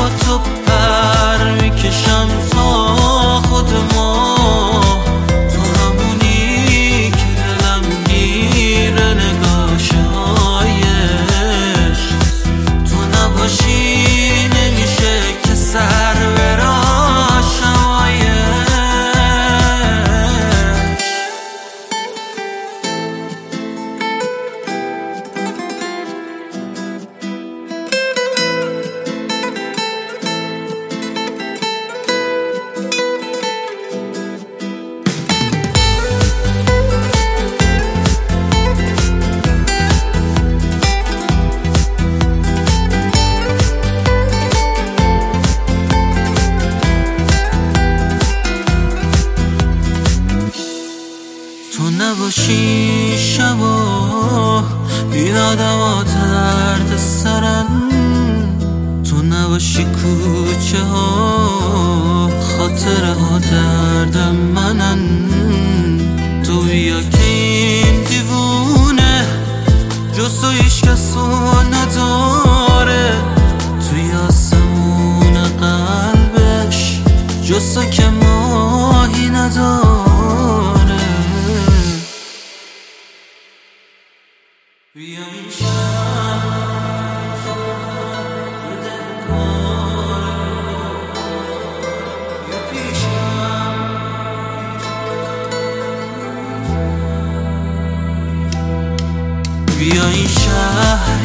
با تو پر میکشم تا خود ما، تو همونی که دلم گیره نگاه‌های عشق، تو نباشی نمیشه که سر براشم تو نباشی شبا این آدما درد سرن، تو نباشی کوچه ها خاطره ها درد منن، تو بیا که این دیوونه جز تو هیچ کسو نداره، توی آسمون قلبش جز تو که ماهی نداره. بیا این شهر بده بیا پیشم، بیا این شهر